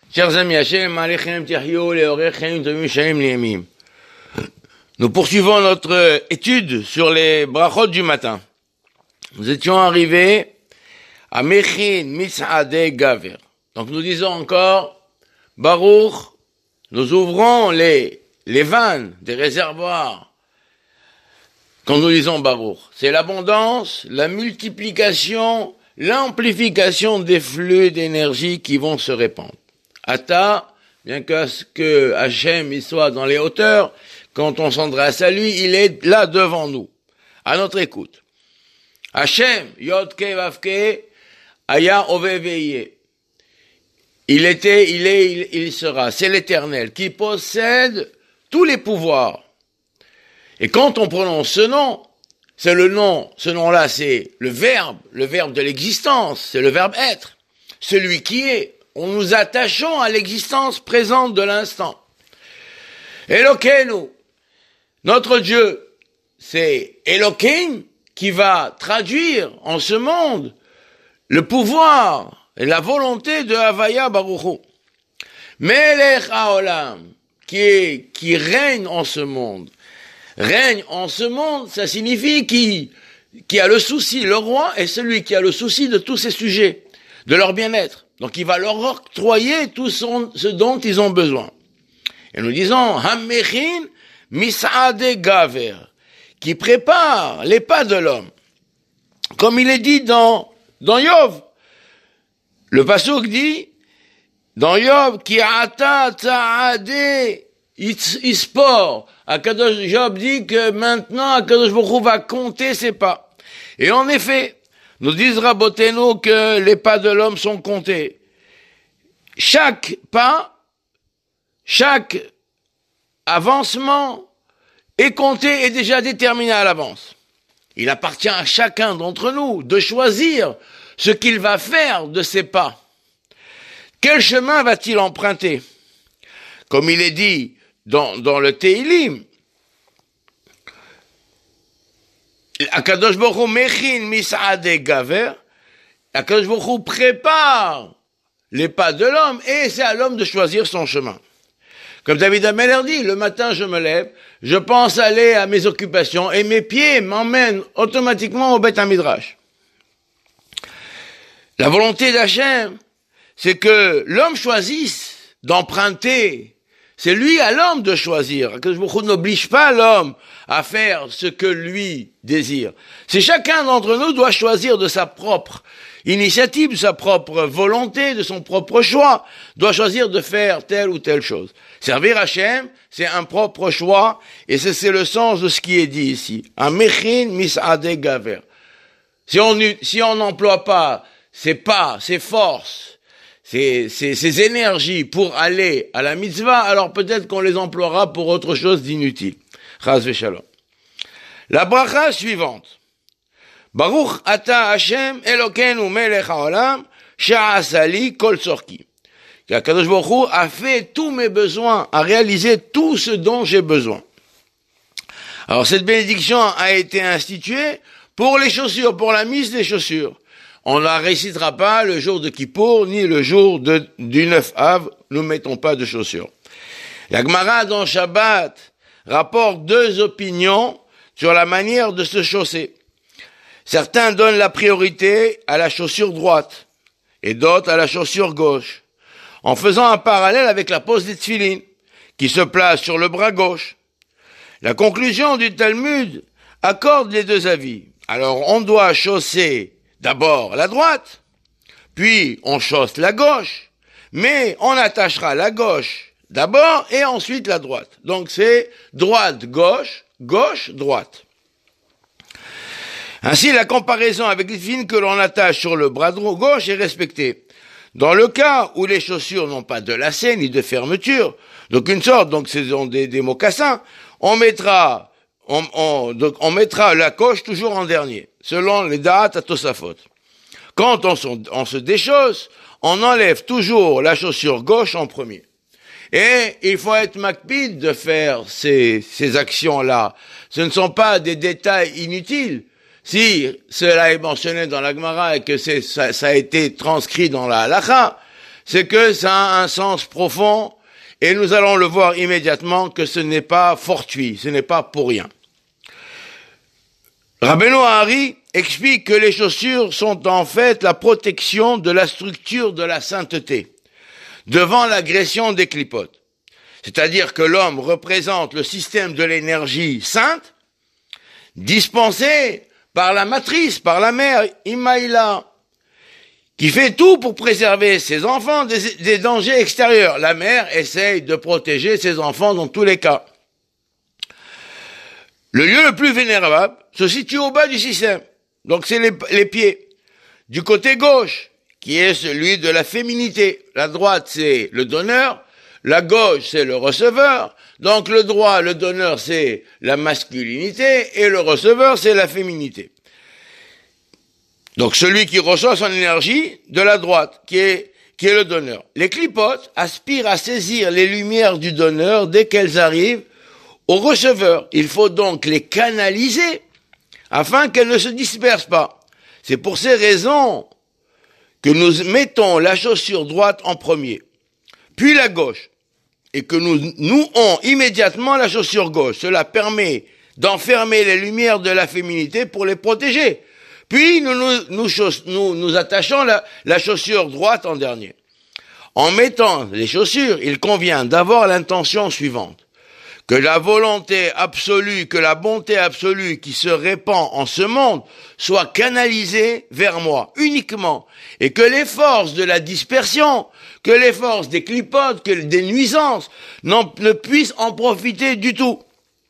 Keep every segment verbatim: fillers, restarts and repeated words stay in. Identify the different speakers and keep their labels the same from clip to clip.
Speaker 1: Chers amis, nous poursuivons notre étude sur les brachot du matin. Nous étions arrivés à Mechin Mitzadeh Gaver. Donc nous disons encore, Baruch, nous ouvrons les, les vannes des réservoirs quand nous disons Baruch. C'est l'abondance, la multiplication, l'amplification des flux d'énergie qui vont se répandre. Ata, bien que, que Hachem il soit dans les hauteurs, quand on s'adresse à lui, il est là devant nous, à notre écoute. Hachem, Yod Ke Vav Ke, Aya Ove Veye. Il était, il est, il, il sera. C'est l'Éternel qui possède tous les pouvoirs. Et quand on prononce ce nom, c'est le nom, ce nom-là, c'est le verbe, le verbe de l'existence, c'est le verbe être, celui qui est. On nous attachons à l'existence présente de l'instant. Elokeinu, notre Dieu, c'est Elokim qui va traduire en ce monde le pouvoir et la volonté de Havaya Baruchu. Melech Haolam, qui est, qui règne en ce monde. Règne en ce monde, ça signifie qui, qui a le souci. Le roi est celui qui a le souci de tous ses sujets, de leur bien-être. Donc il va leur octroyer tout son, ce dont ils ont besoin. Et nous disons, Hammechin Mis'adeh Gaver, qui prépare les pas de l'homme. Comme il est dit dans, dans Yov. Le pasuk dit, dans Yov, Ki ata ta'adeh ispor. Akadosh, Job dit que maintenant, Akadosh Baruch Hu va compter ses pas. Et en effet, nous disent Rabotenu que les pas de l'homme sont comptés. Chaque pas, chaque avancement est compté et déjà déterminé à l'avance. Il appartient à chacun d'entre nous de choisir ce qu'il va faire de ses pas. Quel chemin va-t-il emprunter? Comme il est dit dans, dans le Teilim, Akadosh Baruch Hu mechin mis'adeh gaver, Akadosh Baruch Hu prépare les pas de l'homme et c'est à l'homme de choisir son chemin. Comme David Ameller dit, le matin je me lève, je pense aller à mes occupations et mes pieds m'emmènent automatiquement au Beth Midrash. La volonté d'Hachem, c'est que l'homme choisisse d'emprunter. C'est lui à l'homme de choisir. Akadosh Baruch Hu n'oblige pas l'homme à faire ce que lui désire. C'est chacun d'entre nous doit choisir de sa propre initiative, de sa propre volonté, de son propre choix, doit choisir de faire telle ou telle chose. Servir Hachem, c'est un propre choix, et c'est, c'est le sens de ce qui est dit ici. Un mechin mis'adeh gaver. Si on, si on n'emploie pas ses pas, ses forces, Ces, ces, ces énergies pour aller à la mitzvah, alors peut-être qu'on les emploiera pour autre chose d'inutile. Chas v'shalom. La bracha suivante. Baruch ata Hashem Elokeinu melech haolam sha'asali kol tzorki. Kadosh Baruch Hu a fait tous mes besoins, a réalisé tout ce dont j'ai besoin. Alors cette bénédiction a été instituée pour les chaussures, pour la mise des chaussures. On ne la récitera pas le jour de Kippour, ni le jour de, du neuf Av, nous ne mettons pas de chaussures. La Gemara dans Shabbat rapporte deux opinions sur la manière de se chausser. Certains donnent la priorité à la chaussure droite, et d'autres à la chaussure gauche, en faisant un parallèle avec la pose des tefilines, qui se place sur le bras gauche. La conclusion du Talmud accorde les deux avis. Alors on doit chausser d'abord la droite, puis on chausse la gauche, mais on attachera la gauche d'abord et ensuite la droite. Donc c'est droite-gauche, gauche-droite. Ainsi, la comparaison avec les fines que l'on attache sur le bras gauche est respectée. Dans le cas où les chaussures n'ont pas de lacet ni de fermeture, d'aucune sorte, donc ce sont des, des mocassins, on mettra On, on, donc on mettra la coche toujours en dernier, selon les dates à Tosafot. Quand on, on se déchausse, on enlève toujours la chaussure gauche en premier. Et il faut être makpid de faire ces, ces actions-là. Ce ne sont pas des détails inutiles. Si cela est mentionné dans la Gemara et que c'est, ça, ça a été transcrit dans la halakha, c'est que ça a un sens profond, et nous allons le voir immédiatement que ce n'est pas fortuit, ce n'est pas pour rien. Rabbeinu Hari explique que les chaussures sont en fait la protection de la structure de la sainteté devant l'agression des clipotes. C'est-à-dire que l'homme représente le système de l'énergie sainte dispensé par la matrice, par la mère, Immaïla, qui fait tout pour préserver ses enfants des, des dangers extérieurs. La mère essaye de protéger ses enfants dans tous les cas. Le lieu le plus vénérable se situe au bas du système. Donc c'est les, les pieds. Du côté gauche, qui est celui de la féminité. La droite, c'est le donneur. La gauche, c'est le receveur. Donc le droit, le donneur, c'est la masculinité. Et le receveur, c'est la féminité. Donc celui qui reçoit son énergie de la droite, qui est, qui est le donneur. Les clipotes aspirent à saisir les lumières du donneur dès qu'elles arrivent au receveur. Il faut donc les canaliser afin qu'elles ne se dispersent pas. C'est pour ces raisons que nous mettons la chaussure droite en premier, puis la gauche, et que nous nouons immédiatement la chaussure gauche. Cela permet d'enfermer les lumières de la féminité pour les protéger. Puis nous nous, nous, nous, nous attachons la, la chaussure droite en dernier. En mettant les chaussures, il convient d'avoir l'intention suivante. Que la volonté absolue, que la bonté absolue qui se répand en ce monde soit canalisée vers moi uniquement, et que les forces de la dispersion, que les forces des clipotes, que des nuisances ne puissent en profiter du tout.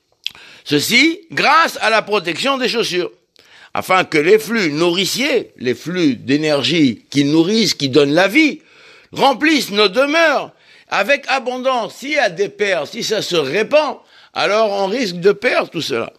Speaker 1: Ceci grâce à la protection des chaussures, afin que les flux nourriciers, les flux d'énergie qui nourrissent, qui donnent la vie, remplissent nos demeures avec abondance. S'il y a des pertes, si ça se répand, alors on risque de perdre tout cela.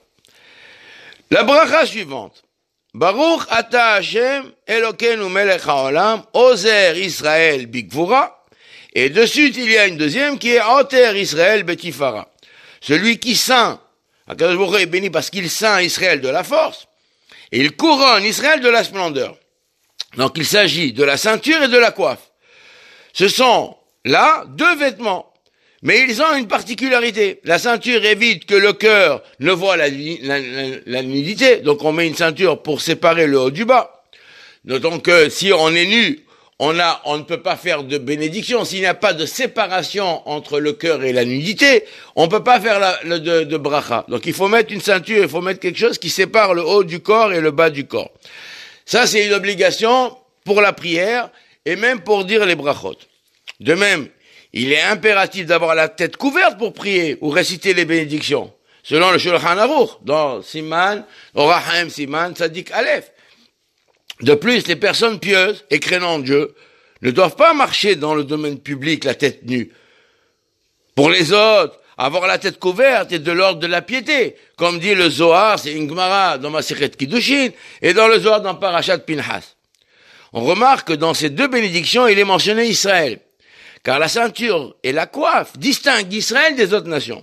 Speaker 1: La bracha suivante. Baruch ata Hashem Elokeinu melech haolam, Ozer Israël bigvura. Et dessus, il y a une deuxième qui est Oter Israël betifara. Celui qui saint, Akadosh Baruch Hu est béni parce qu'il saint Israël de la force, et il couronne Israël de la splendeur. Donc il s'agit de la ceinture et de la coiffe. Ce sont là, deux vêtements, mais ils ont une particularité. La ceinture évite que le cœur ne voit la, la, la, la nudité, donc on met une ceinture pour séparer le haut du bas. Donc que si on est nu, on, a, on ne peut pas faire de bénédiction. S'il n'y a pas de séparation entre le cœur et la nudité, on ne peut pas faire la, le, de, de bracha. Donc il faut mettre une ceinture, il faut mettre quelque chose qui sépare le haut du corps et le bas du corps. Ça, c'est une obligation pour la prière et même pour dire les brachot. De même, il est impératif d'avoir la tête couverte pour prier ou réciter les bénédictions, selon le Shulchan Aruch, dans Siman, Orachaim Siman, Tzadik Aleph. De plus, les personnes pieuses et craignant Dieu ne doivent pas marcher dans le domaine public la tête nue. Pour les autres, avoir la tête couverte est de l'ordre de la piété, comme dit le Zohar, c'est une Gemara dans Masechet Kiddushin, et dans le Zohar dans Parashat Pinchas. On remarque que dans ces deux bénédictions, il est mentionné Israël. Car la ceinture et la coiffe distinguent Israël des autres nations.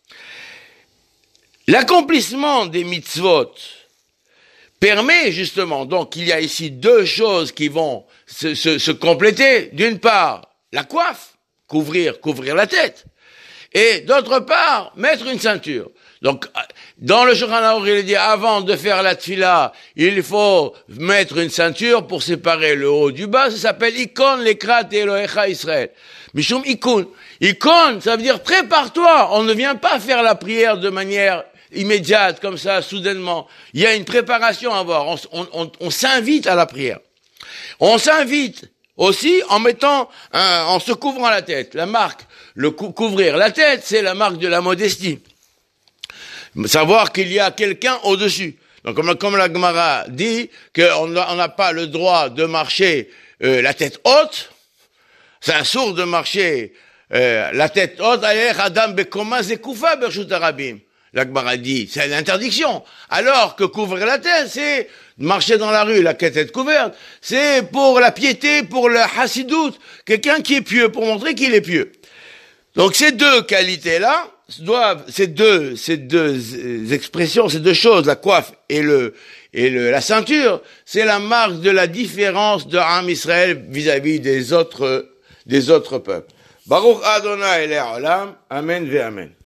Speaker 1: L'accomplissement des mitzvot permet justement, donc il y a ici deux choses qui vont se, se, se compléter. D'une part, la coiffe, couvrir, couvrir la tête. Et d'autre part, mettre une ceinture. Donc, dans le Shulchan Aruch, il dit, avant de faire la tfila, il faut mettre une ceinture pour séparer le haut du bas. Ça s'appelle Ikon lekrat Elohecha Israël. Mishum Ikon. Ikon, ça veut dire prépare-toi. On ne vient pas faire la prière de manière immédiate, comme ça, soudainement. Il y a une préparation à avoir. On, on, on, on s'invite à la prière. On s'invite aussi en mettant, un, en se couvrant la tête. La marque, le cou- couvrir la tête, c'est la marque de la modestie. Savoir qu'il y a quelqu'un au-dessus. Donc, comme, comme la Gemara dit qu'on n'a pas le droit de marcher euh, la tête haute, c'est un sourd de marcher euh, la tête haute. Adam bekoma zekoufa bershut harabim. La Gemara dit, c'est une interdiction. Alors que couvrir la tête, c'est marcher dans la rue, la tête couverte. C'est pour la piété, pour le hassidout, quelqu'un qui est pieux, pour montrer qu'il est pieux. Donc, ces deux qualités-là, doivent, ces deux, ces deux expressions, ces deux choses, la coiffe et le, et le, la ceinture, c'est la marque de la différence de Am Israël vis-à-vis des autres des autres peuples. Baruch Adonai Eleh Olam, Amen ve Amen.